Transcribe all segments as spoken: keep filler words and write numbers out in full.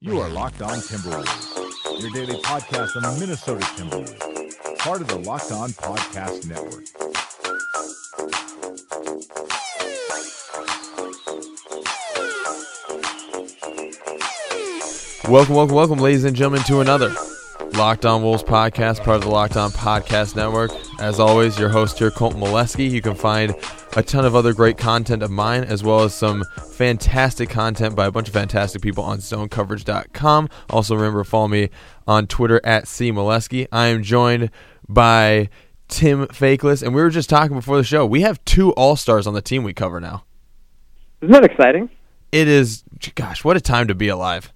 You are Locked On Timberwolves, your daily podcast on the Minnesota Timberwolves, part of the Locked On Podcast Network. Welcome, welcome, welcome, ladies and gentlemen, to another Locked On Wolves podcast, part of the Locked On Podcast Network. As always, your host here, Colton Molesky. You can find a ton of other great content of mine, as well as some fantastic content by a bunch of fantastic people on zone coverage dot com. Also, remember to follow me on Twitter at C Molesky. I am joined by Tim Fakeless, and we were just talking before the show. We have two All-Stars on the team we cover now. Isn't that exciting? It is. Gosh, what a time to be alive.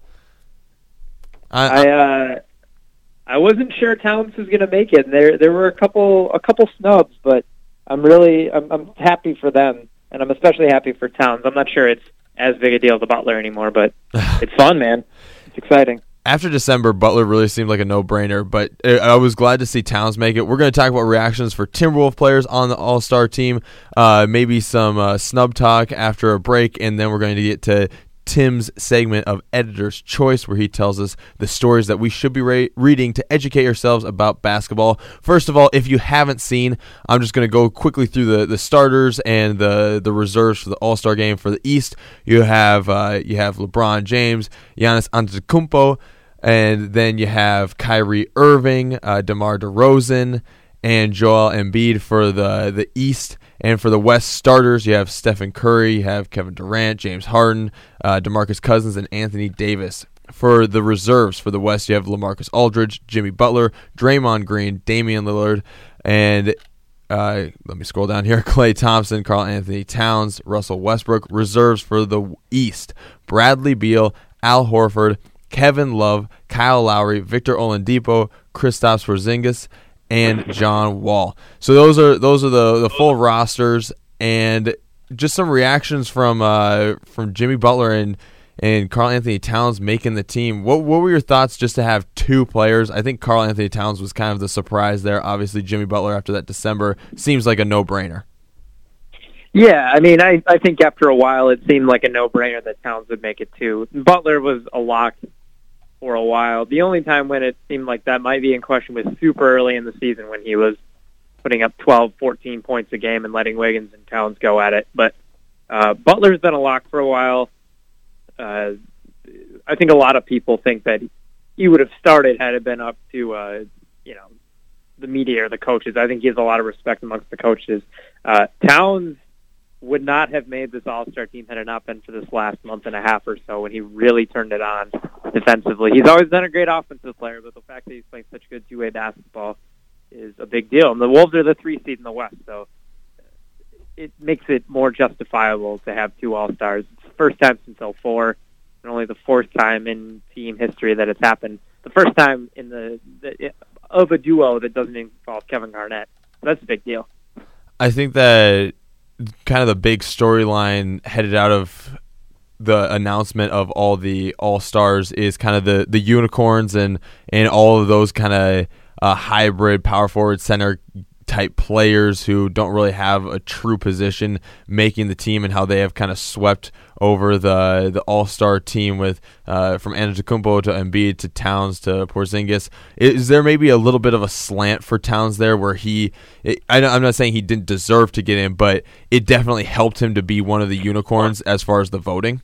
I, I uh, I wasn't sure Towns was going to make it. There there were a couple a couple snubs, but I'm really I'm, I'm happy for them, and I'm especially happy for Towns. I'm not sure it's as big a deal as the Butler anymore, but it's fun, man. It's exciting. After December, Butler really seemed like a no-brainer, but I was glad to see Towns make it. We're going to talk about reactions for Timberwolves players on the All-Star team, uh, maybe some uh, snub talk after a break, and then we're going to get to Tim's segment of Editor's Choice, where he tells us the stories that we should be re- reading to educate yourselves about basketball. First of all, if you haven't seen, I'm just going to go quickly through the, the starters and the, the reserves for the All-Star game. For the East, you have uh, you have LeBron James, Giannis Antetokounmpo, and then you have Kyrie Irving, uh, DeMar DeRozan, and Joel Embiid for the, the East. And for the West starters, you have Stephen Curry, you have Kevin Durant, James Harden, uh, DeMarcus Cousins, and Anthony Davis. For the reserves for the West, you have LaMarcus Aldridge, Jimmy Butler, Draymond Green, Damian Lillard, and uh, let me scroll down here, Klay Thompson, Karl Anthony Towns, Russell Westbrook. Reserves for the East, Bradley Beal, Al Horford, Kevin Love, Kyle Lowry, Victor Oladipo, Kristaps Porzingis, and John Wall. So those are those are the, the full rosters, and just some reactions from uh, from Jimmy Butler and and Karl Anthony Towns making the team. What what were your thoughts just to have two players? I think Karl Anthony Towns was kind of the surprise there. Obviously, Jimmy Butler after that December seems like a no brainer. Yeah, I mean, I I think after a while it seemed like a no brainer that Towns would make it too. Butler was a lock for a while. The only time when it seemed like that might be in question was super early in the season when he was putting up twelve, fourteen points a game and letting Wiggins and Towns go at it. But uh, Butler's been a lock for a while. Uh, I think a lot of people think that he would have started had it been up to, uh, you know, the media or the coaches. I think he has a lot of respect amongst the coaches. Uh, Towns would not have made this All-Star team had it not been for this last month and a half or so when he really turned it on defensively. He's always been a great offensive player, but the fact that he's playing such good two-way basketball is a big deal. And the Wolves are the three seed in the West, so it makes it more justifiable to have two All-Stars. It's the first time since oh four, and only the fourth time in team history that it's happened. The first time in the, the of a duo that doesn't involve Kevin Garnett. So that's a big deal. I think that kind of the big storyline headed out of the announcement of all the All-Stars is kind of the, the unicorns and, and all of those kind of uh, hybrid power forward center type players who don't really have a true position making the team, and how they have kind of swept over the the All-Star team with uh, from Antetokounmpo to Embiid to Towns to Porzingis. Is there maybe a little bit of a slant for Towns there where he, it, I, I'm not saying he didn't deserve to get in, but it definitely helped him to be one of the unicorns as far as the voting?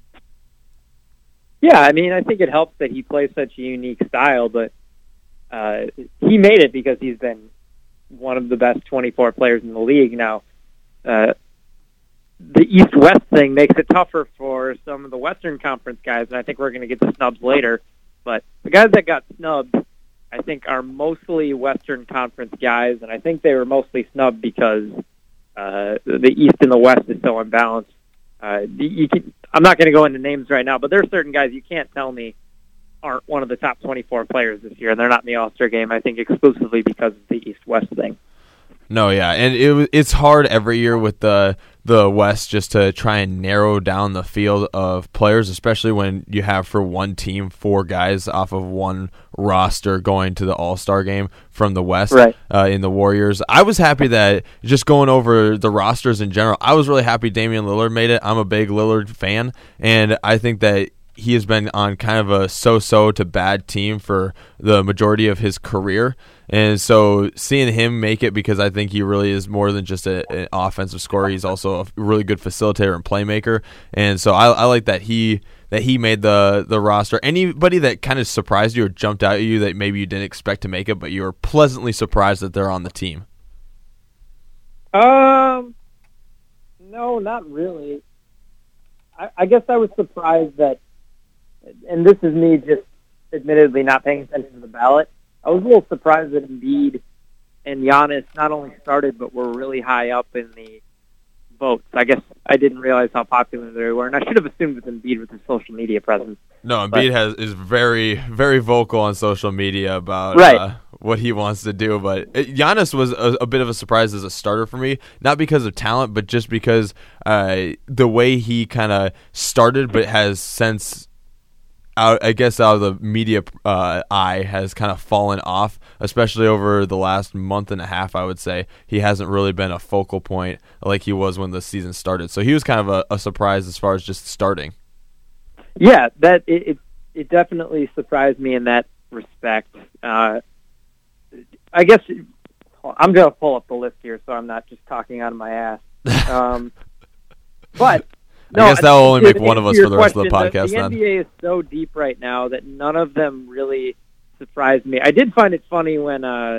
Yeah, I mean, I think it helps that he plays such a unique style, but uh, he made it because he's been one of the best twenty-four players in the league. Now, uh, the East-West thing makes it tougher for some of the Western Conference guys, and I think we're going to get the snubs later. But the guys that got snubbed, I think, are mostly Western Conference guys, and I think they were mostly snubbed because uh, the East and the West is so unbalanced. Uh, you can, I'm not going to go into names right now, but there are certain guys you can't tell me aren't one of the top twenty-four players this year, and they're not in the All-Star game, I think, exclusively because of the East-West thing. No, yeah, and it it's hard every year with the the West just to try and narrow down the field of players, especially when you have for one team four guys off of one roster going to the All-Star game from the West, right. uh, in the Warriors. I was happy that, just going over the rosters in general, I was really happy Damian Lillard made it. I'm a big Lillard fan, and I think that he has been on kind of a so-so to bad team for the majority of his career. And so seeing him make it, because I think he really is more than just a, an offensive scorer, he's also a really good facilitator and playmaker. And so I, I like that he that he made the the roster. Anybody that kind of surprised you or jumped out at you that maybe you didn't expect to make it, but you were pleasantly surprised that they're on the team? Um, no, not really. I, I guess I was surprised that, and this is me just admittedly not paying attention to the ballot, I was a little surprised that Embiid and Giannis not only started, but were really high up in the votes. I guess I didn't realize how popular they were, and I should have assumed with Embiid with his social media presence. No, Embiid but, has is very, very vocal on social media about right. uh, what he wants to do. But it, Giannis was a, a bit of a surprise as a starter for me, not because of talent, but just because uh, the way he kind of started, but has since, out, I guess, out of the media uh, eye, has kind of fallen off, especially over the last month and a half, I would say. He hasn't really been a focal point like he was when the season started. So he was kind of a, a surprise as far as just starting. Yeah, that it, it it definitely surprised me in that respect. Uh, I guess I'm going to pull up the list here, so I'm not just talking out of my ass. Um, but no, I guess that will only make to one of us answer for the your rest of the question, podcast. The, the then N B A is so deep right now that none of them really surprised me. I did find it funny when uh,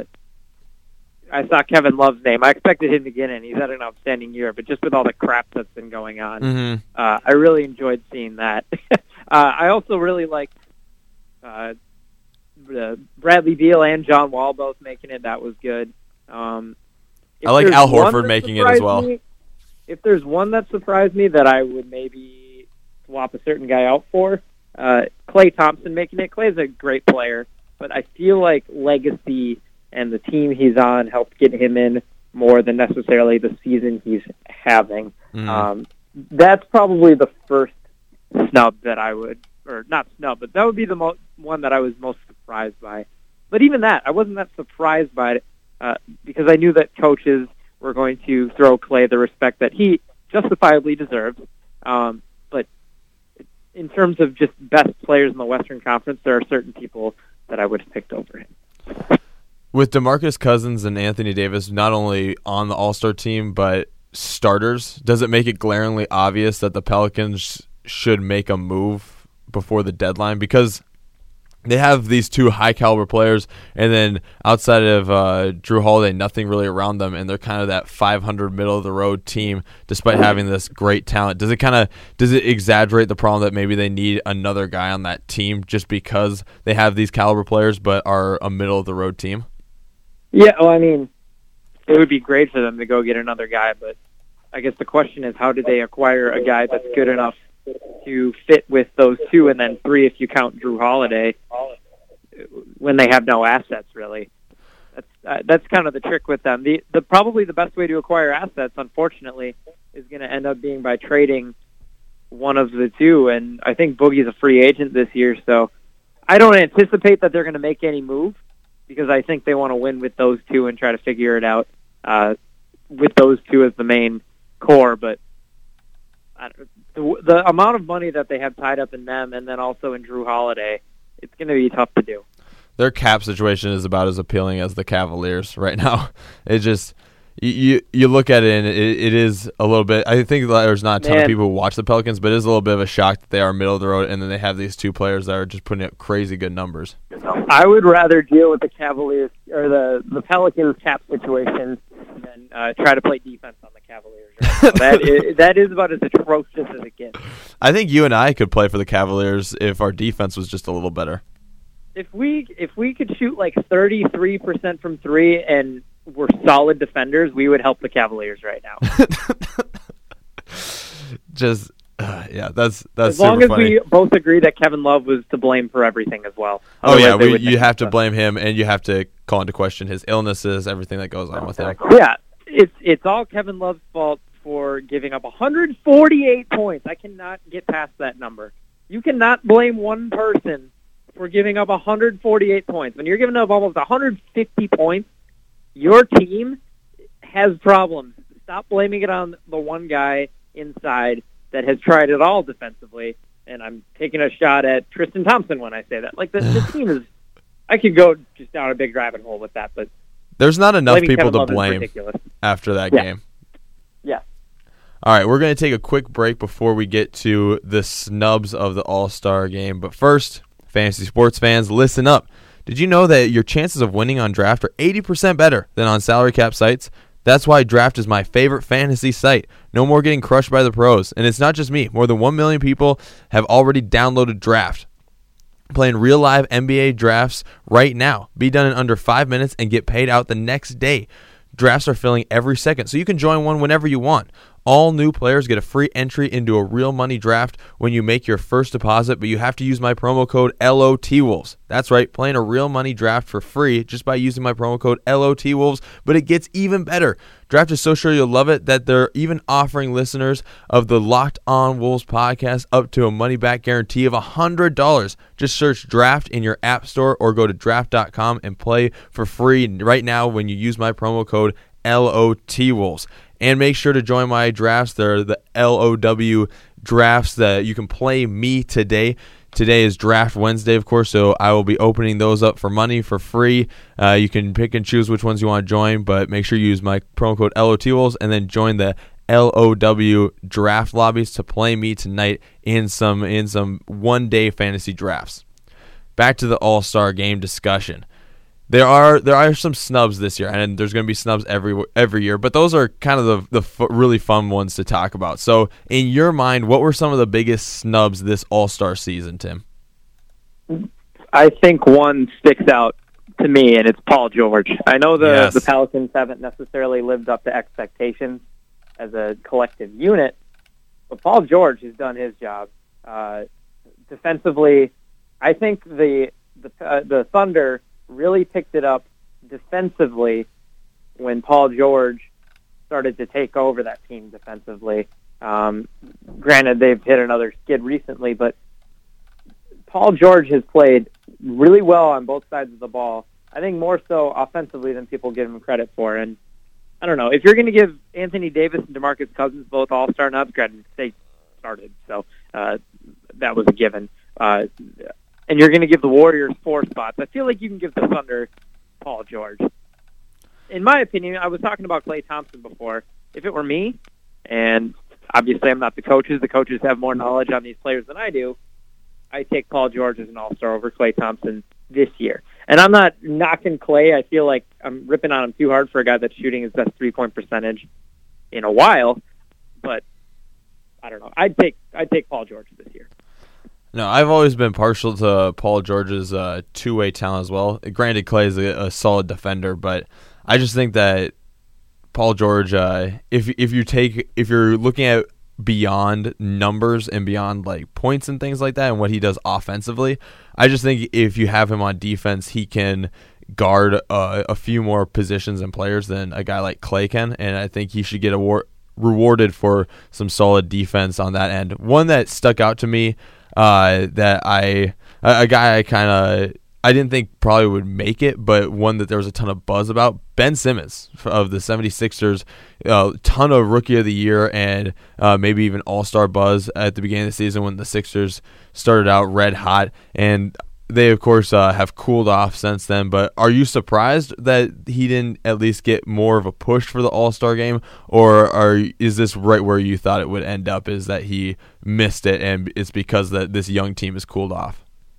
I saw Kevin Love's name. I expected him to get in. He's had an outstanding year, but just with all the crap that's been going on, mm-hmm. uh, I really enjoyed seeing that. uh, I also really liked uh, uh, Bradley Beal and John Wall both making it. That was good. Um, I like Al Horford making it as well. Me, if there's one that surprised me that I would maybe swap a certain guy out for, uh, Klay Thompson making it. Klay's a great player, but I feel like legacy and the team he's on helped get him in more than necessarily the season he's having. Mm. Um, that's probably the first snub that I would, or not snub, but that would be the mo- one that I was most surprised by. But even that, I wasn't that surprised by it uh, because I knew that coaches were going to throw Klay the respect that he justifiably deserves. Um, but in terms of just best players in the Western Conference, there are certain people that I would have picked over him. With DeMarcus Cousins and Anthony Davis not only on the All-Star team, but starters, does it make it glaringly obvious that the Pelicans should make a move before the deadline? Because they have these two high-caliber players, and then outside of uh, Drew Holiday, nothing really around them, and they're kind of that five hundred middle-of-the-road team despite having this great talent. Does it kind of does it exaggerate the problem that maybe they need another guy on that team just because they have these caliber players but are a middle-of-the-road team? Yeah, well, I mean, it would be great for them to go get another guy, but I guess the question is, how do they acquire a guy that's good enough to fit with those two, and then three if you count Drew Holiday, when they have no assets, really? That's uh, that's kind of the trick with them. The, the Probably the best way to acquire assets, unfortunately, is going to end up being by trading one of the two, and I think Boogie's a free agent this year, so I don't anticipate that they're going to make any move, because I think they want to win with those two and try to figure it out uh, with those two as the main core. But I don't, the, the amount of money that they have tied up in them and then also in Drew Holiday, it's going to be tough to do. Their cap situation is about as appealing as the Cavaliers right now. It just you you, you look at it and it, it is a little bit. I think there's not a ton Man. of people who watch the Pelicans, but it is a little bit of a shock that they are middle of the road, and then they have these two players that are just putting up crazy good numbers. I would rather deal with the Cavaliers or the the Pelicans cap situation than uh, try to play defense on the Cavaliers. Right now. that is, that is about as atrocious as it gets. I think you and I could play for the Cavaliers if our defense was just a little better. If we if we could shoot like thirty-three percent from three and we're solid defenders, we would help the Cavaliers right now. Just uh, yeah, that's that's as long super as funny. we both agree that Kevin Love was to blame for everything as well. Oh Otherwise, yeah, they we, would you make have to stuff. blame him, and you have to call into question his illnesses, everything that goes on with him. Yeah, it's it's all Kevin Love's fault for giving up one hundred forty-eight points. I cannot get past that number. You cannot blame one person for giving up one hundred forty-eight points. When you're giving up almost one hundred fifty points, your team has problems. Stop blaming it on the one guy inside that has tried it all defensively and I'm taking a shot at Tristan Thompson when I say that. Like, the, the team is, I could go just down a big rabbit hole with that, but there's not enough people Kevin to Love is blame ridiculous. after that Yeah. game. Yeah. All right, we're going to take a quick break before we get to the snubs of the All-Star game. But first, fantasy sports fans, listen up. Did you know that your chances of winning on Draft are eighty percent better than on salary cap sites? That's why Draft is my favorite fantasy site. No more getting crushed by the pros. And it's not just me. More than one million people have already downloaded Draft. Playing real live N B A drafts right now. Be done in under five minutes and get paid out the next day. Drafts are filling every second, so you can join one whenever you want. All new players get a free entry into a real money draft when you make your first deposit, but you have to use my promo code L O T Wolves. That's right, playing a real money draft for free just by using my promo code L O T Wolves, but it gets even better. Draft is so sure you'll love it that they're even offering listeners of the Locked On Wolves podcast up to a money-back guarantee of one hundred dollars. Just search Draft in your app store or go to draft dot com and play for free right now when you use my promo code L O T Wolves. And make sure to join my drafts. They're the L O W drafts that you can play me today. Today is Draft Wednesday, of course, so I will be opening those up for money for free. Uh, you can pick and choose which ones you want to join, but make sure you use my promo code L O T Wolves and then join the L O W draft lobbies to play me tonight in some in some one-day fantasy drafts. Back to the All-Star game discussion. There are there are some snubs this year, and there's going to be snubs every every year, but those are kind of the, the f- really fun ones to talk about. So, in your mind, what were some of the biggest snubs this All-Star season, Tim? I think one sticks out to me, and it's Paul George. I know the, Yes. the Pelicans haven't necessarily lived up to expectations as a collective unit, but Paul George has done his job. Uh, defensively, I think the the, uh, the Thunder really picked it up defensively when Paul George started to take over that team defensively. Um, granted, they've hit another skid recently, but Paul George has played really well on both sides of the ball. I think more so offensively than people give him credit for. And I don't know, if you're going to give Anthony Davis and DeMarcus Cousins both all-star nubs, granted, they started, so uh, that was a given. Uh, and you're going to give the Warriors four spots, I feel like you can give the Thunder Paul George. In my opinion, I was talking about Klay Thompson before. If it were me, and obviously I'm not the coaches, the coaches have more knowledge on these players than I do, I take Paul George as an all-star over Klay Thompson this year. And I'm not knocking Klay. I feel like I'm ripping on him too hard for a guy that's shooting his best three-point percentage in a while. But I don't know. I'd take I'd take Paul George this year. No, I've always been partial to Paul George's uh, two-way talent as well. Granted, Klay is a, a solid defender, but I just think that Paul George, uh, if if you take if you're looking at beyond numbers and beyond like points and things like that and what he does offensively, I just think if you have him on defense, he can guard uh, a few more positions and players than a guy like Klay can, and I think he should get award- rewarded for some solid defense on that end. One that stuck out to me uh, that I a, a guy I kind of I didn't think probably would make it, but one that there was a ton of buzz about, Ben Simmons of the seventy-sixers, a uh, ton of Rookie of the Year and uh, maybe even All-Star buzz at the beginning of the season when the Sixers started out red hot. And they, of course, uh, have cooled off since then. But are you surprised that he didn't at least get more of a push for the All-Star game? Or are is this right where you thought it would end up, is that he missed it and it's because that this young team has cooled off?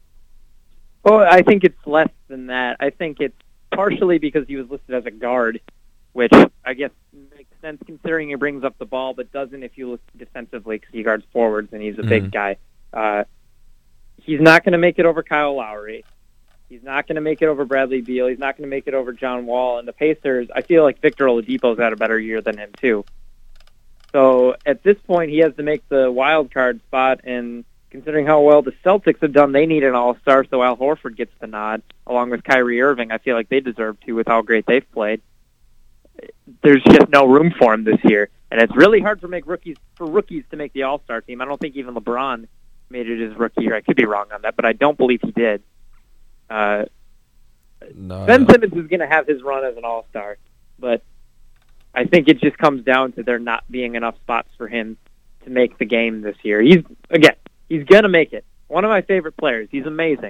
Well, I think it's less than that. I think it's partially because he was listed as a guard, which I guess makes sense considering he brings up the ball, but doesn't if you look defensively because he guards forwards and he's a mm-hmm. big guy. Uh, he's not going to make it over Kyle Lowry. He's not going to make it over Bradley Beal. He's not going to make it over John Wall. And the Pacers, I feel like Victor Oladipo's had a better year than him too. So at this point, he has to make the wild card spot, and considering how well the Celtics have done, they need an all-star, so Al Horford gets the nod, along with Kyrie Irving. I feel like they deserve to with how great they've played. There's just no room for him this year, and it's really hard for make rookies for rookies to make the all-star team. I don't think even LeBron made it his rookie year. I could be wrong on that, but I don't believe he did. Uh, no, Ben no. Simmons is going to have his run as an all-star, but I think it just comes down to there not being enough spots for him to make the game this year. He's, again, he's going to make it. One of my favorite players. He's amazing.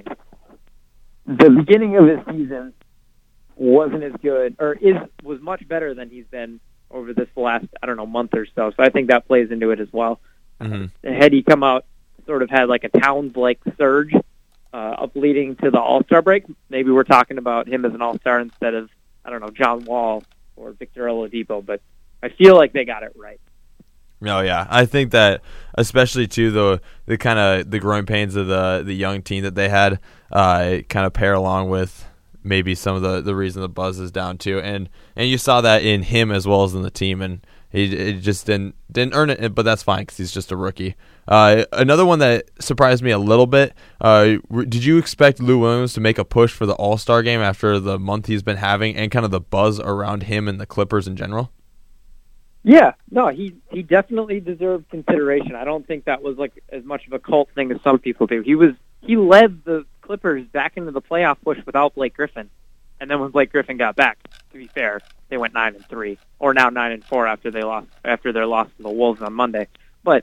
The beginning of his season wasn't as good, or is was much better than he's been over this last, I don't know, month or so. So I think that plays into it as well. Mm-hmm. Had he come out, sort of had like a Towns-like surge uh, up leading to the All-Star break, maybe we're talking about him as an All-Star instead of, I don't know, John Wall or Victor Oladipo, but I feel like they got it right. Oh yeah, I think that especially too the the kind of the growing pains of the the young team that they had uh, kind of pair along with maybe some of the, the reason the buzz is down too, and and you saw that in him as well as in the team, and he it just didn't didn't earn it, but that's fine because he's just a rookie. Uh, another one that surprised me a little bit. Uh, did you expect Lou Williams to make a push for the All-Star game after the month he's been having and kind of the buzz around him and the Clippers in general? Yeah, no, he he definitely deserved consideration. I don't think that was like as much of a cult thing as some people do. He was he led the Clippers back into the playoff push without Blake Griffin, and then when Blake Griffin got back, to be fair, they went nine and three, or now nine and four after they lost after their loss to the Wolves on Monday. But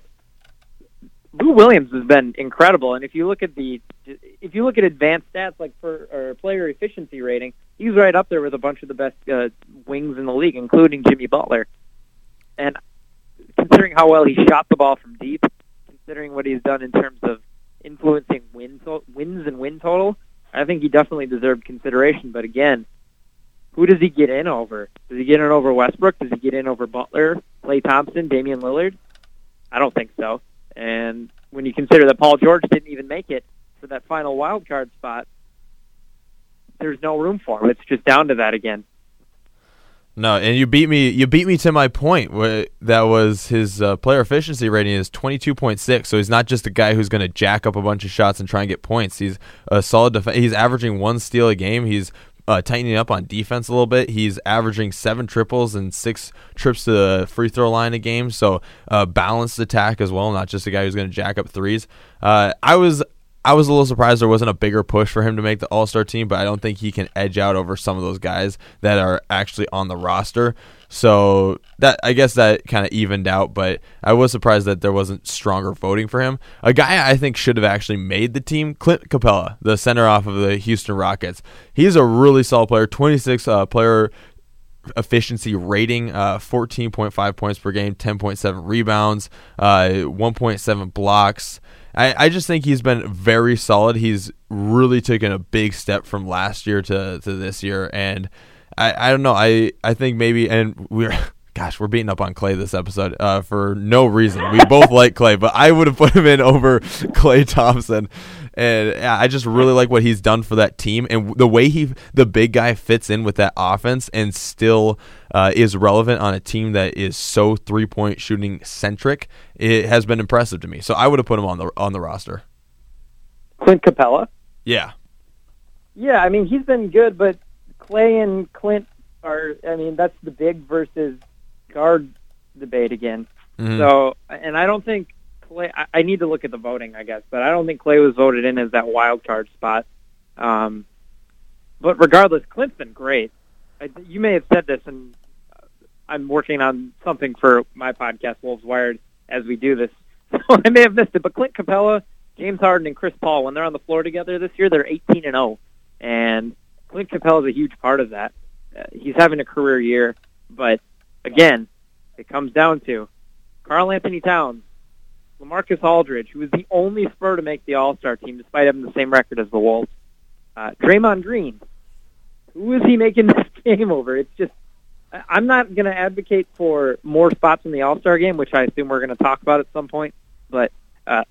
Lou Williams has been incredible, and if you look at the if you look at advanced stats like for or player efficiency rating, he's right up there with a bunch of the best uh, wings in the league, including Jimmy Butler. And considering how well he shot the ball from deep, considering what he's done in terms of influencing win to- wins and win total, I think he definitely deserved consideration. But again, who does he get in over? Does he get in over Westbrook? Does he get in over Butler, Klay Thompson, Damian Lillard? I don't think so. And when you consider that Paul George didn't even make it for that final wild card spot, there's no room for him. It's just down to that again. No, and you beat me. You beat me to my point. Where that was his uh, player efficiency rating is twenty-two point six. So he's not just a guy who's going to jack up a bunch of shots and try and get points. He's a solid def- He's averaging one steal a game. He's uh, tightening up on defense a little bit. He's averaging seven triples and six trips to the free throw line a game. So uh, balanced attack as well, not just a guy who's going to jack up threes. Uh, I was. I was a little surprised there wasn't a bigger push for him to make the All-Star team, but I don't think he can edge out over some of those guys that are actually on the roster. So that I guess that kind of evened out, but I was surprised that there wasn't stronger voting for him. A guy I think should have actually made the team, Clint Capella, the center off of the Houston Rockets. He's a really solid player, twenty-six uh, player efficiency rating, uh, fourteen point five points per game, ten point seven rebounds, uh, one point seven blocks. I, I just think he's been very solid. He's really taken a big step from last year to, to this year, and I, I don't know. I, I think maybe, and we're gosh, we're beating up on Klay this episode uh, for no reason. We both like Klay, but I would have put him in over Klay Thompson. And yeah, I just really like what he's done for that team and the way he, the big guy, fits in with that offense and still uh, is relevant on a team that is so three point shooting centric. It has been impressive to me. So I would have put him on the on the roster. Clint Capella. Yeah. Yeah, I mean he's been good, but Klay and Clint are. I mean that's the big versus guard debate again. Mm-hmm. So, and I don't think. Klay, I need to look at the voting, I guess, but I don't think Klay was voted in as that wild card spot. Um, but regardless, Clint's been great. I, you may have said this, and I'm working on something for my podcast, Wolves Wired, as we do this, so I may have missed it. But Clint Capella, James Harden, and Chris Paul, when they're on the floor together this year, they're eighteen and oh, and Clint Capella is a huge part of that. Uh, he's having a career year, but again, it comes down to Karl Anthony Towns, LaMarcus Aldridge, who was the only Spur to make the All-Star team despite having the same record as the Wolves. Uh, Draymond Green, who is he making this game over? It's just, I'm not going to advocate for more spots in the All-Star game, which I assume we're going to talk about at some point, but uh,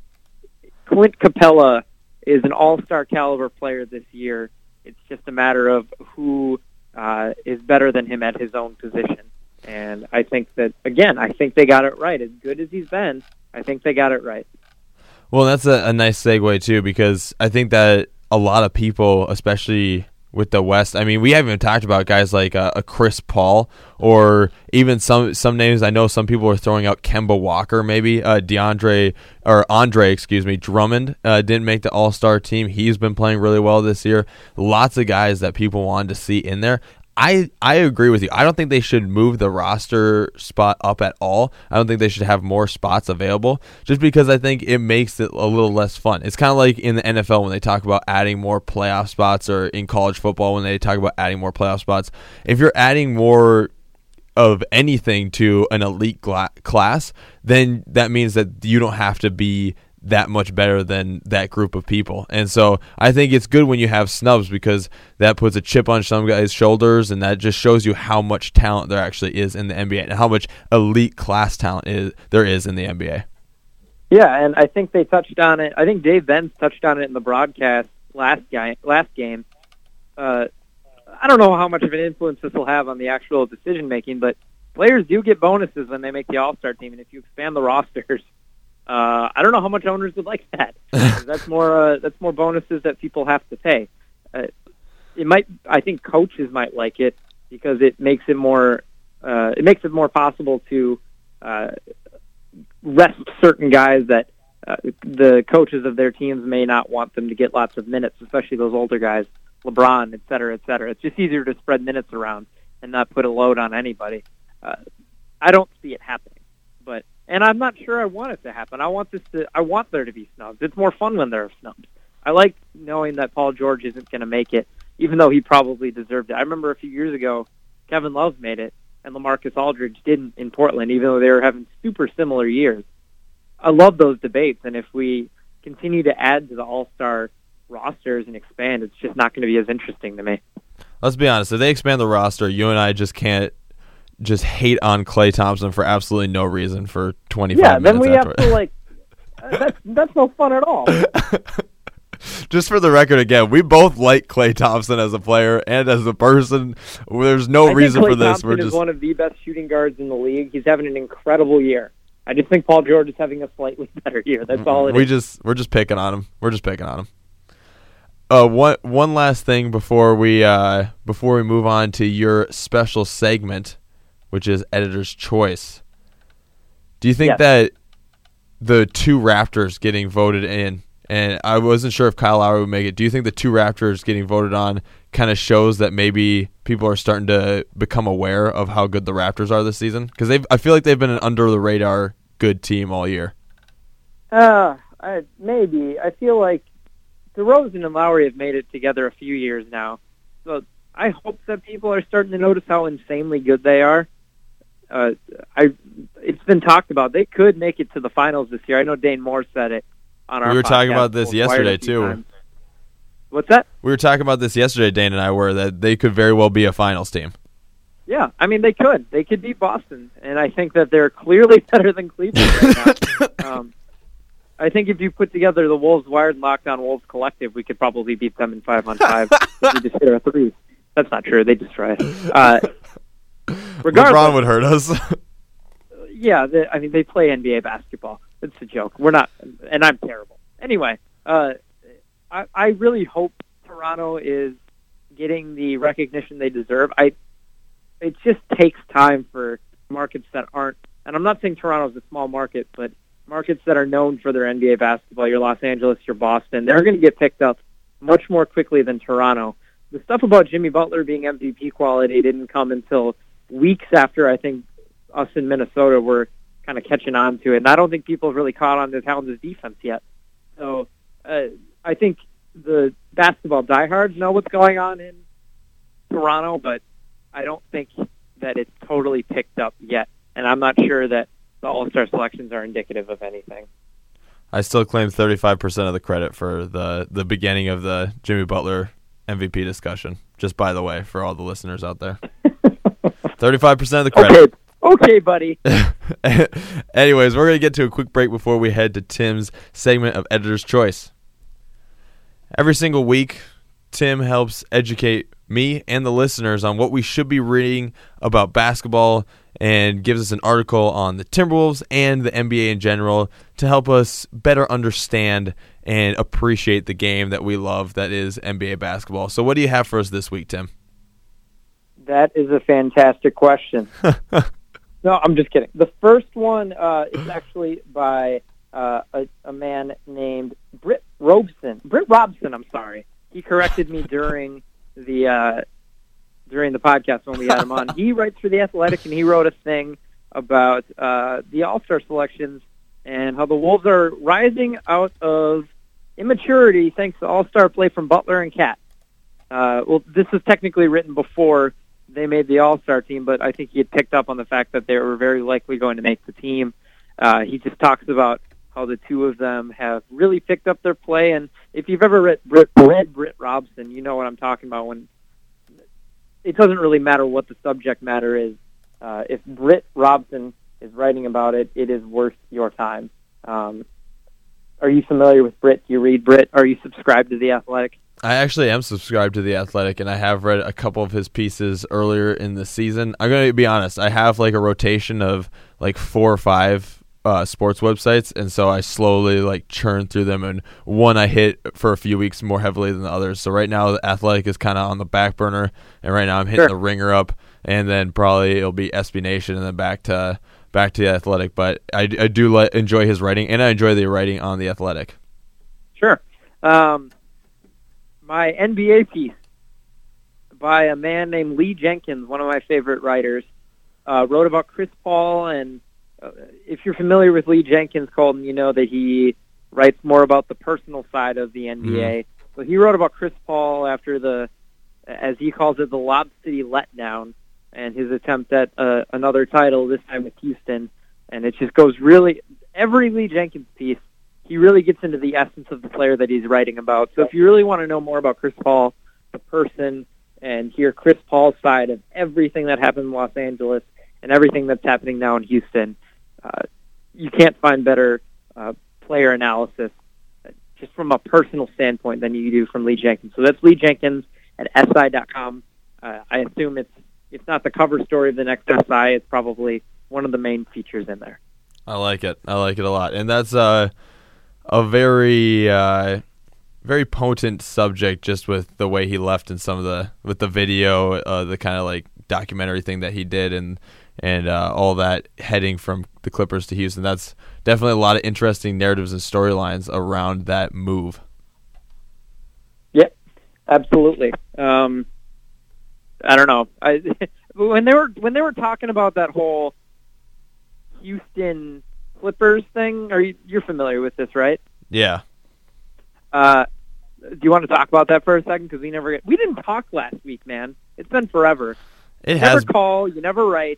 Clint Capella is an All-Star caliber player this year. It's just a matter of who uh, is better than him at his own position. And I think that, again, I think they got it right. As good as he's been, I think they got it right. Well, that's a, a nice segue, too, because I think that a lot of people, especially with the West, I mean, we haven't even talked about guys like uh, a Chris Paul or even some some names. I know some people are throwing out Kemba Walker, maybe. Uh, DeAndre, or Andre, excuse me, Drummond uh, didn't make the All-Star team. He's been playing really well this year. Lots of guys that people wanted to see in there. I, I agree with you. I don't think they should move the roster spot up at all. I don't think they should have more spots available just because I think it makes it a little less fun. It's kind of like in the N F L when they talk about adding more playoff spots, or in college football when they talk about adding more playoff spots. If you're adding more of anything to an elite gla- class, then that means that you don't have to be that much better than that group of people. And so I think it's good when you have snubs because that puts a chip on some guys' shoulders, and that just shows you how much talent there actually is in the N B A and how much elite class talent is there is in the N B A. Yeah, and I think they touched on it. I think Dave Benz touched on it in the broadcast last guy, last game. Uh, I don't know how much of an influence this will have on the actual decision-making, but players do get bonuses when they make the All-Star team, and if you expand the rosters, Uh, I don't know how much owners would like that. that's more uh, that's more bonuses that people have to pay. Uh, it might. I think coaches might like it because it makes it more. Uh, it makes it more possible to uh, rest certain guys that uh, the coaches of their teams may not want them to get lots of minutes, especially those older guys, LeBron, et cetera, et cetera. It's just easier to spread minutes around and not put a load on anybody. Uh, I don't see it happening, but. And I'm not sure I want it to happen. I want this to. I want there to be snubs. It's more fun when there are snubs. I like knowing that Paul George isn't going to make it, even though he probably deserved it. I remember a few years ago, Kevin Love made it, and LaMarcus Aldridge didn't in Portland, even though they were having super similar years. I love those debates, and if we continue to add to the All-Star rosters and expand, it's just not going to be as interesting to me. Let's be honest. If they expand the roster, you and I just can't just hate on Klay Thompson for absolutely no reason for twenty-five yeah, minutes. Yeah, then we after. have to, like, uh, that's, that's no fun at all. Just for the record, again, we both like Klay Thompson as a player and as a person. There's no I reason think Klay for this. Thompson We're just is one of the best shooting guards in the league. He's having an incredible year. I just think Paul George is having a slightly better year. That's all it we is. just we're just picking on him. We're just picking on him. Uh, one one last thing before we uh before we move on to your special segment, which is Editor's Choice. Do you think yes. that the two Raptors getting voted in, and I wasn't sure if Kyle Lowry would make it, do you think the two Raptors getting voted on kind of shows that maybe people are starting to become aware of how good the Raptors are this season? Because they've, I feel like they've been an under-the-radar good team all year. Uh, I, maybe. I feel like DeRozan and Lowry have made it together a few years now. So I hope that people are starting to notice how insanely good they are. Uh, I, it's been talked about. They could make it to the finals this year. I know Dane Moore said it on our We were podcast. talking about this yesterday, too. Times. What's that? We were talking about this yesterday, Dane and I were, that they could very well be a finals team. Yeah, I mean, they could. They could beat Boston, and I think that they're clearly better than Cleveland right now. um, I think if you put together the Wolves Wired and Locked On Wolves collective, we could probably beat them in five on five if we just hit our threes. That's not true. They destroy us. Uh, regardless, LeBron would hurt us. yeah, they, I mean, they play N B A basketball. It's a joke. We're not, and I'm terrible. Anyway, uh, I, I really hope Toronto is getting the recognition they deserve. I, it just takes time for markets that aren't, and I'm not saying Toronto's a small market, but markets that are known for their N B A basketball, your Los Angeles, your Boston, they're going to get picked up much more quickly than Toronto. The stuff about Jimmy Butler being M V P quality didn't come until weeks after I think us in Minnesota were kind of catching on to it, and I don't think people have really caught on to Towns' defense yet. So uh, I think the basketball diehards know what's going on in Toronto, but I don't think that it's totally picked up yet, and I'm not sure that the All-Star selections are indicative of anything. I still claim thirty-five percent of the credit for the, the beginning of the Jimmy Butler M V P discussion, just by the way, for all the listeners out there. thirty-five percent of the credit. Okay, okay buddy. Anyways, we're going to get to a quick break before we head to Tim's segment of Editor's Choice. Every single week, Tim helps educate me and the listeners on what we should be reading about basketball and gives us an article on the Timberwolves and the N B A in general to help us better understand and appreciate the game that we love, that is N B A basketball. So what do you have for us this week, Tim? That is a fantastic question. No, I'm just kidding. The first one uh, is actually by uh, a, a man named Britt Robson. Britt Robson, I'm sorry. He corrected me during the uh, during the podcast when we had him on. He writes for The Athletic, and he wrote a thing about uh, the All-Star selections and how the Wolves are rising out of immaturity thanks to All-Star play from Butler and Cat. Uh, well, this was technically written before they made the All-Star team, but I think he had picked up on the fact that they were very likely going to make the team. Uh, he just talks about how the two of them have really picked up their play, and if you've ever read Britt, read Britt Robson, you know what I'm talking about. When it doesn't really matter what the subject matter is. Uh, if Britt Robson is writing about it, it is worth your time. Um, are you familiar with Britt? Do you read Britt? Are you subscribed to The Athletic? I actually am subscribed to The Athletic, and I have read a couple of his pieces earlier in the season. I'm going to be honest. I have like a rotation of like four or five uh, sports websites, and so I slowly like churn through them, and one I hit for a few weeks more heavily than the others. So right now, The Athletic is kind of on the back burner, and right now I'm hitting Sure. the Ringer up, and then probably it'll be S B Nation, and then back to back to The Athletic. But I, I do le- enjoy his writing, and I enjoy the writing on The Athletic. Sure. Um, my N B A piece by a man named Lee Jenkins, one of my favorite writers, uh, wrote about Chris Paul. And uh, if you're familiar with Lee Jenkins, Colton, you know that he writes more about the personal side of the N B A. Mm. So he wrote about Chris Paul after the, as he calls it, the Lob City letdown and his attempt at uh, another title, this time with Houston. And it just goes really, every Lee Jenkins piece, he really gets into the essence of the player that he's writing about. So if you really want to know more about Chris Paul, the person, and hear Chris Paul's side of everything that happened in Los Angeles and everything that's happening now in Houston, uh, you can't find better uh, player analysis uh, just from a personal standpoint than you do from Lee Jenkins. So that's Lee Jenkins at S I dot com. Uh, I assume it's it's not the cover story of the next S I. It's probably one of the main features in there. I like it. I like it a lot. And that's uh, a very uh, very potent subject, just with the way he left in some of the with the video, uh, the kind of like documentary thing that he did, and and uh, all that heading from the Clippers to Houston. That's definitely a lot of interesting narratives and storylines around that move. Yep, absolutely. Um, I don't know. I, when they were when they were talking about that whole Houston Clippers thing, are you you're familiar with this, right? Yeah. Uh, do you want to talk about that for a second? Because we never get, we didn't talk last week, man. It's been forever. It you has. Never call. You never write.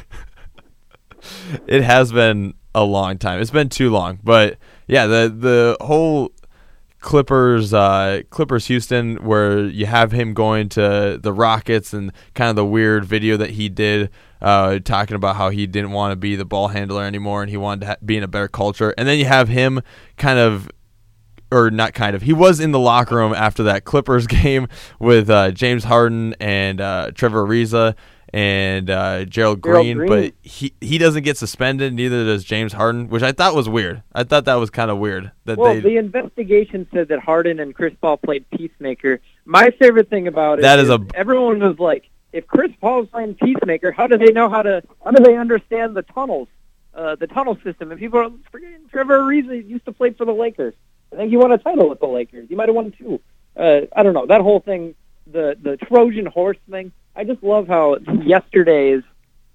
It has been a long time. It's been too long. But yeah, the the whole Clippers uh, Clippers Houston, where you have him going to the Rockets, and kind of the weird video that he did, uh, talking about how he didn't want to be the ball handler anymore, and he wanted to ha- be in a better culture. And then you have him kind of, or not kind of, he was in the locker room after that Clippers game with uh, James Harden and uh, Trevor Ariza and uh, Gerald Green, Green, but he, he doesn't get suspended, neither does James Harden, which I thought was weird. I thought that was kind of weird. That well, they, the investigation said that Harden and Chris Paul played peacemaker. My favorite thing about it that is, is a, everyone was like, if Chris Paul's playing peacemaker, how do they know how to, how do they understand the tunnels, uh, the tunnel system? And people are forgetting Trevor Ariza used to play for the Lakers. I think he won a title with the Lakers. He might have won two. Uh, I don't know. That whole thing, the, the Trojan horse thing, I just love how yesterday's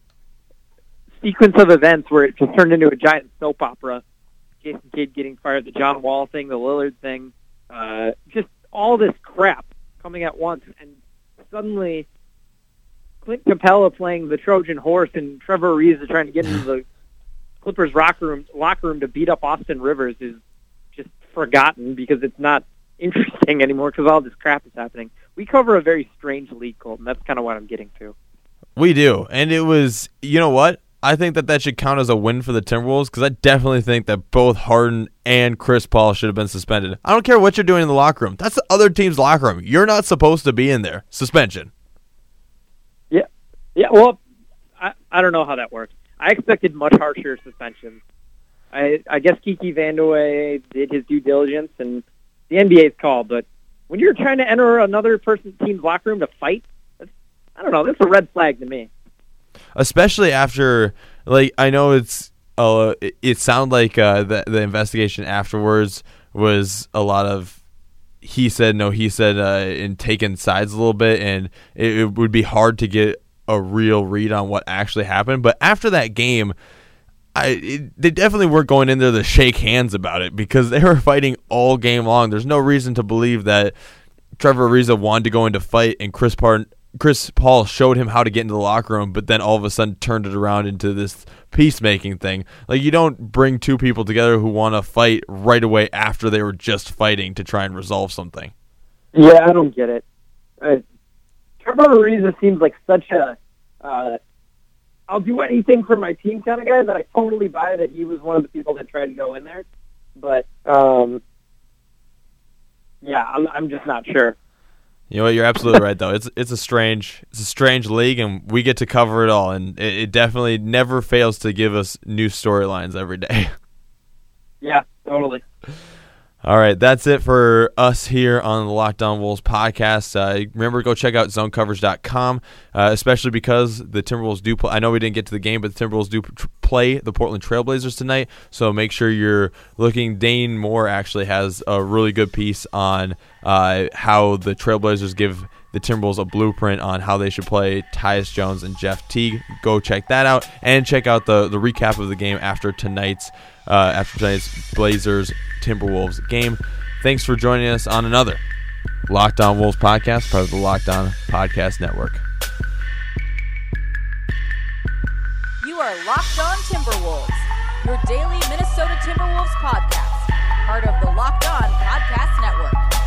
sequence of events where it just turned into a giant soap opera, Jason Kidd getting fired, the John Wall thing, the Lillard thing, uh, just all this crap coming at once, and suddenly Clint Capella playing the Trojan horse and Trevor Ariza trying to get into the Clippers locker room, locker room to beat up Austin Rivers is just forgotten because it's not interesting anymore because all this crap is happening. We cover a very strange league, Colton. That's kind of what I'm getting to. We do, and it was, you know what? I think that that should count as a win for the Timberwolves, because I definitely think that both Harden and Chris Paul should have been suspended. I don't care what you're doing in the locker room. That's the other team's locker room. You're not supposed to be in there. Suspension. Yeah, yeah. Well, I I don't know how that works. I expected much harsher suspensions. I I guess Kiki Vandeweghe did his due diligence, and the N B A's call, but when you're trying to enter another person's team's locker room to fight, that's, I don't know, that's a red flag to me. Especially after, like, I know it's, uh, it, it sounded like uh, the, the investigation afterwards was a lot of he said, no, he said, uh, and taking sides a little bit, and it, it would be hard to get a real read on what actually happened. But after that game, I it, they definitely weren't going in there to shake hands about it because they were fighting all game long. There's no reason to believe that Trevor Ariza wanted to go into fight, and Chris Paul, Chris Paul showed him how to get into the locker room, but then all of a sudden turned it around into this peacemaking thing. Like, you don't bring two people together who want to fight right away after they were just fighting to try and resolve something. Yeah, I don't get it. Uh, Trevor Ariza seems like such a uh, I'll do anything for my team kind of guy that I totally buy that he was one of the people that tried to go in there. But, um, yeah, I'm, I'm just not sure. You know what? You're absolutely right, though. It's it's a strange it's a strange league, and we get to cover it all, and it, it definitely never fails to give us new storylines every day. Yeah, totally. All right, that's it for us here on the Locked On Wolves podcast. Uh, remember, go check out zone coverage dot com, uh, especially because the Timberwolves do play. I know we didn't get to the game, but the Timberwolves do tr- play the Portland Trailblazers tonight, so make sure you're looking. Dane Moore actually has a really good piece on uh, how the Trailblazers give the Timberwolves a blueprint on how they should play Tyus Jones and Jeff Teague. Go check that out, and check out the, the recap of the game after tonight's uh, after tonight's Blazers Timberwolves game. Thanks for joining us on another Locked On Wolves podcast, part of the Locked On Podcast Network. You are Locked On Timberwolves, your daily Minnesota Timberwolves podcast, part of the Locked On Podcast Network.